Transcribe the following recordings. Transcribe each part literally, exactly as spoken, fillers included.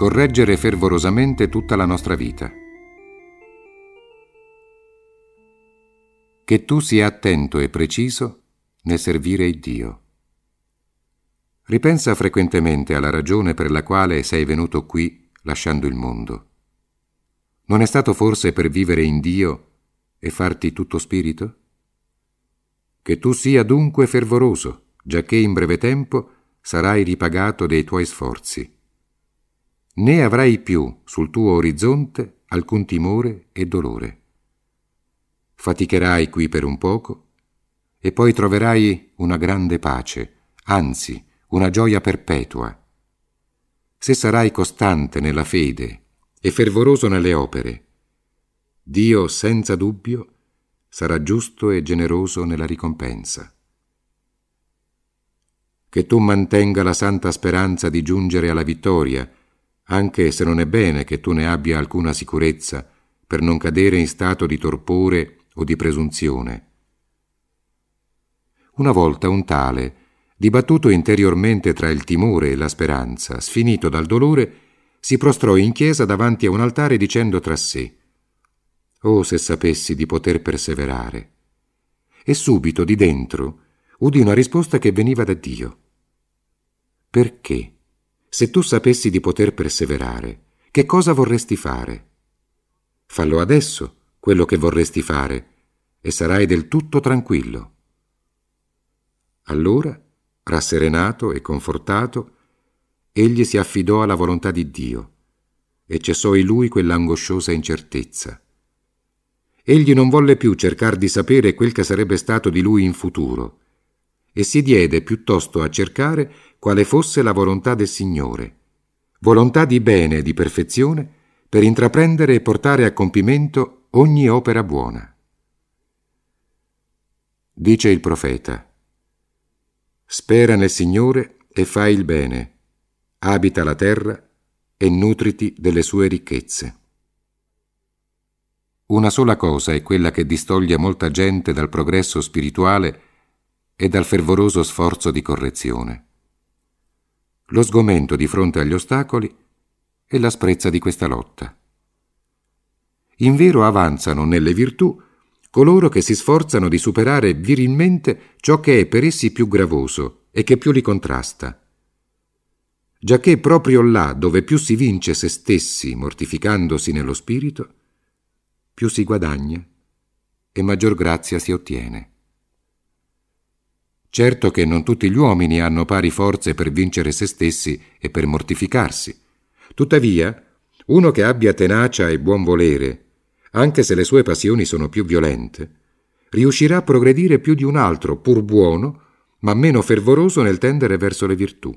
correggere fervorosamente tutta la nostra vita. Che tu sia attento e preciso nel servire il Dio. Ripensa frequentemente alla ragione per la quale sei venuto qui lasciando il mondo. Non è stato forse per vivere in Dio e farti tutto spirito? Che tu sia dunque fervoroso, giacché in breve tempo sarai ripagato dei tuoi sforzi. Né avrai più sul tuo orizzonte alcun timore e dolore. Faticherai qui per un poco e poi troverai una grande pace, anzi una gioia perpetua. Se sarai costante nella fede e fervoroso nelle opere, Dio senza dubbio sarà giusto e generoso nella ricompensa. Che tu mantenga la santa speranza di giungere alla vittoria, anche se non è bene che tu ne abbia alcuna sicurezza, per non cadere in stato di torpore o di presunzione. Una volta un tale, dibattuto interiormente tra il timore e la speranza, sfinito dal dolore, si prostrò in chiesa davanti a un altare dicendo tra sé: «Oh, se sapessi di poter perseverare!» E subito di dentro udì una risposta che veniva da Dio. «Perché? Se tu sapessi di poter perseverare, che cosa vorresti fare? Fallo adesso, quello che vorresti fare, e sarai del tutto tranquillo». Allora, rasserenato e confortato, egli si affidò alla volontà di Dio e cessò in lui quell'angosciosa incertezza. Egli non volle più cercar di sapere quel che sarebbe stato di lui in futuro e si diede piuttosto a cercare quale fosse la volontà del Signore, volontà di bene e di perfezione per intraprendere e portare a compimento ogni opera buona. Dice il profeta: «Spera nel Signore e fai il bene, abita la terra e nutriti delle sue ricchezze». Una sola cosa è quella che distoglie molta gente dal progresso spirituale e dal fervoroso sforzo di correzione: lo sgomento di fronte agli ostacoli e l'asprezza di questa lotta. Invero avanzano nelle virtù coloro che si sforzano di superare virilmente ciò che è per essi più gravoso e che più li contrasta, giacché proprio là dove più si vince se stessi mortificandosi nello spirito, più si guadagna e maggior grazia si ottiene. Certo che non tutti gli uomini hanno pari forze per vincere se stessi e per mortificarsi. Tuttavia, uno che abbia tenacia e buon volere, anche se le sue passioni sono più violente, riuscirà a progredire più di un altro, pur buono, ma meno fervoroso nel tendere verso le virtù.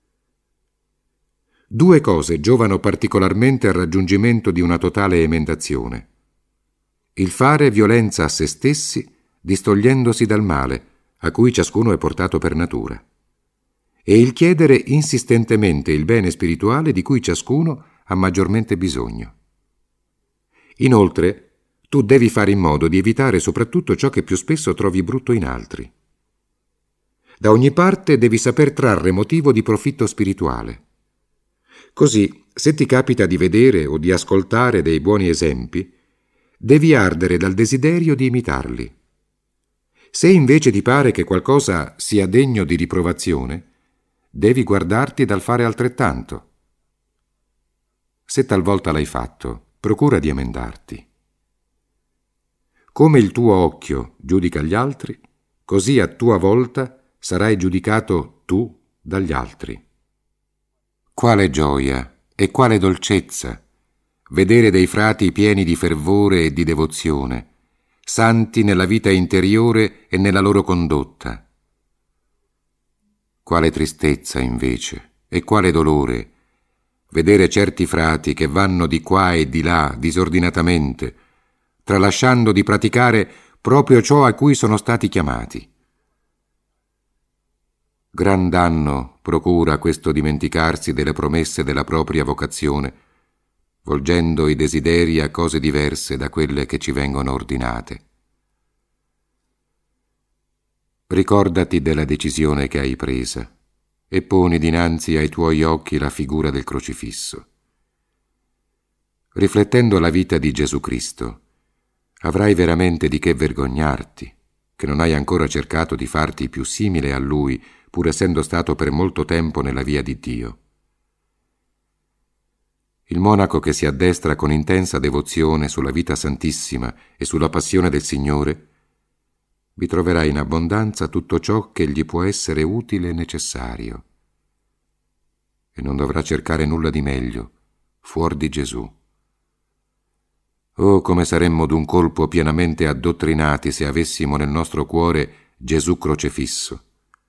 Due cose giovano particolarmente al raggiungimento di una totale emendazione: il fare violenza a se stessi, distogliendosi dal male, a cui ciascuno è portato per natura, e il chiedere insistentemente il bene spirituale di cui ciascuno ha maggiormente bisogno. Inoltre, tu devi fare in modo di evitare soprattutto ciò che più spesso trovi brutto in altri. Da ogni parte devi saper trarre motivo di profitto spirituale. Così, se ti capita di vedere o di ascoltare dei buoni esempi, devi ardere dal desiderio di imitarli. Se invece ti pare che qualcosa sia degno di riprovazione, devi guardarti dal fare altrettanto. Se talvolta l'hai fatto, procura di emendarti. Come il tuo occhio giudica gli altri, così a tua volta sarai giudicato tu dagli altri. Quale gioia e quale dolcezza vedere dei frati pieni di fervore e di devozione, santi nella vita interiore e nella loro condotta. Quale tristezza, invece, e quale dolore vedere certi frati che vanno di qua e di là disordinatamente, tralasciando di praticare proprio ciò a cui sono stati chiamati. Gran danno procura questo dimenticarsi delle promesse della propria vocazione, volgendo i desideri a cose diverse da quelle che ci vengono ordinate. Ricordati della decisione che hai presa e poni dinanzi ai tuoi occhi la figura del crocifisso. Riflettendo la vita di Gesù Cristo, avrai veramente di che vergognarti, che non hai ancora cercato di farti più simile a Lui, pur essendo stato per molto tempo nella via di Dio. Il monaco che si addestra con intensa devozione sulla vita santissima e sulla passione del Signore, vi troverà in abbondanza tutto ciò che gli può essere utile e necessario, e non dovrà cercare nulla di meglio fuor di Gesù. Oh, come saremmo d'un colpo pienamente addottrinati se avessimo nel nostro cuore Gesù crocefisso.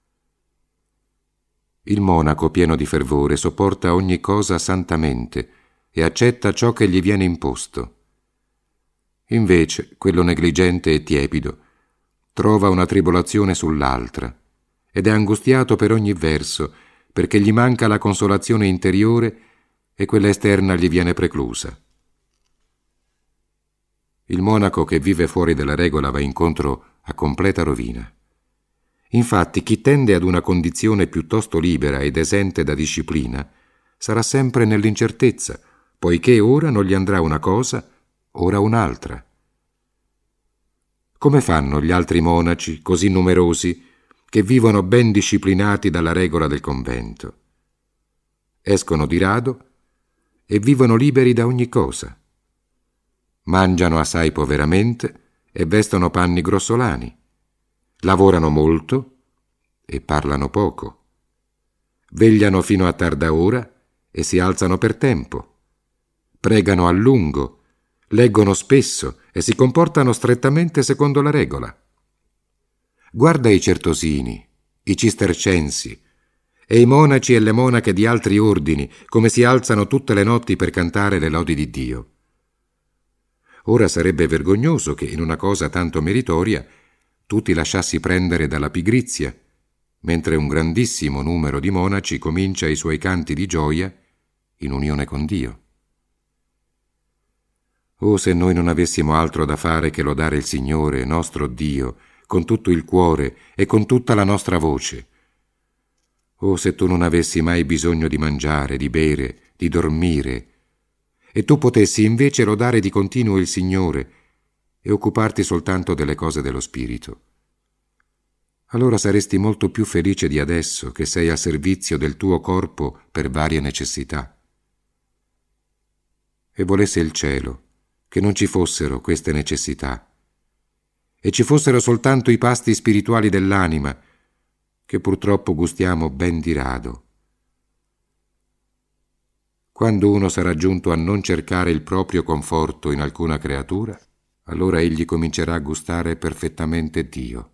Il monaco, pieno di fervore, sopporta ogni cosa santamente e accetta ciò che gli viene imposto. Invece, quello negligente e tiepido trova una tribolazione sull'altra ed è angustiato per ogni verso, perché gli manca la consolazione interiore e quella esterna gli viene preclusa. Il monaco che vive fuori della regola va incontro a completa rovina. Infatti, chi tende ad una condizione piuttosto libera ed esente da disciplina sarà sempre nell'incertezza, poiché ora non gli andrà una cosa, ora un'altra. Come fanno gli altri monaci, così numerosi, che vivono ben disciplinati dalla regola del convento? Escono di rado e vivono liberi da ogni cosa. Mangiano assai poveramente e vestono panni grossolani. Lavorano molto e parlano poco. Vegliano fino a tarda ora e si alzano per tempo. Pregano a lungo, leggono spesso e si comportano strettamente secondo la regola. Guarda i certosini, i cistercensi e i monaci e le monache di altri ordini come si alzano tutte le notti per cantare le lodi di Dio. Ora sarebbe vergognoso che in una cosa tanto meritoria tu ti lasciassi prendere dalla pigrizia, mentre un grandissimo numero di monaci comincia i suoi canti di gioia in unione con Dio. Oh, se noi non avessimo altro da fare che lodare il Signore, nostro Dio, con tutto il cuore e con tutta la nostra voce. Oh, se tu non avessi mai bisogno di mangiare, di bere, di dormire, e tu potessi invece lodare di continuo il Signore e occuparti soltanto delle cose dello Spirito. Allora saresti molto più felice di adesso che sei a servizio del tuo corpo per varie necessità. E volesse il cielo che non ci fossero queste necessità e ci fossero soltanto i pasti spirituali dell'anima, che purtroppo gustiamo ben di rado. Quando uno sarà giunto a non cercare il proprio conforto in alcuna creatura, allora egli comincerà a gustare perfettamente Dio.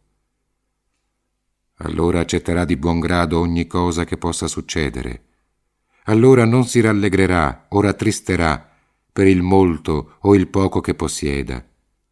Allora accetterà di buon grado ogni cosa che possa succedere. Allora non si rallegrerà o rattristerà per il molto o il poco che possieda.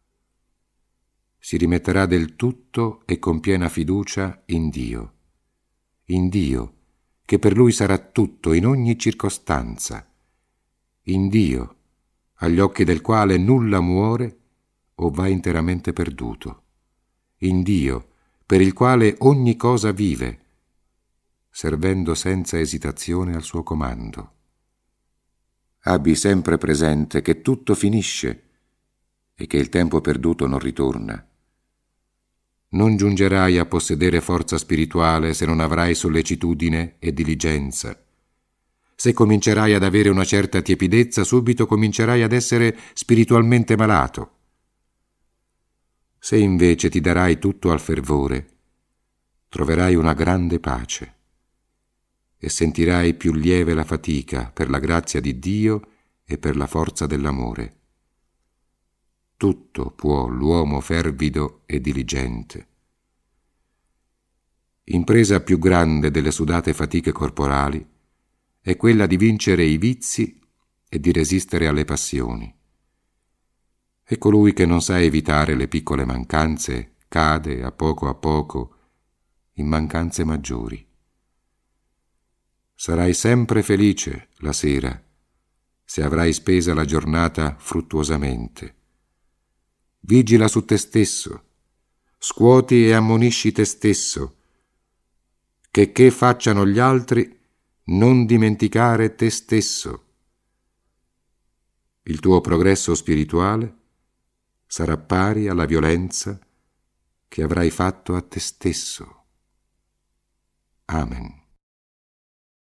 Si rimetterà del tutto e con piena fiducia in Dio. In Dio, che per lui sarà tutto in ogni circostanza. In Dio, agli occhi del quale nulla muore o va interamente perduto. In Dio, per il quale ogni cosa vive, servendo senza esitazione al suo comando. Abbi sempre presente che tutto finisce e che il tempo perduto non ritorna. Non giungerai a possedere forza spirituale se non avrai sollecitudine e diligenza. Se comincerai ad avere una certa tiepidezza, subito comincerai ad essere spiritualmente malato. Se invece ti darai tutto al fervore, troverai una grande pace e sentirai più lieve la fatica per la grazia di Dio e per la forza dell'amore. Tutto può l'uomo fervido e diligente. Impresa più grande delle sudate fatiche corporali è quella di vincere i vizi e di resistere alle passioni. E colui che non sa evitare le piccole mancanze cade a poco a poco in mancanze maggiori. Sarai sempre felice la sera se avrai spesa la giornata fruttuosamente. Vigila su te stesso, scuoti e ammonisci te stesso, che che facciano gli altri, non dimenticare te stesso. il tuo progresso spirituale sarà pari alla violenza che avrai fatto a te stesso. Amen.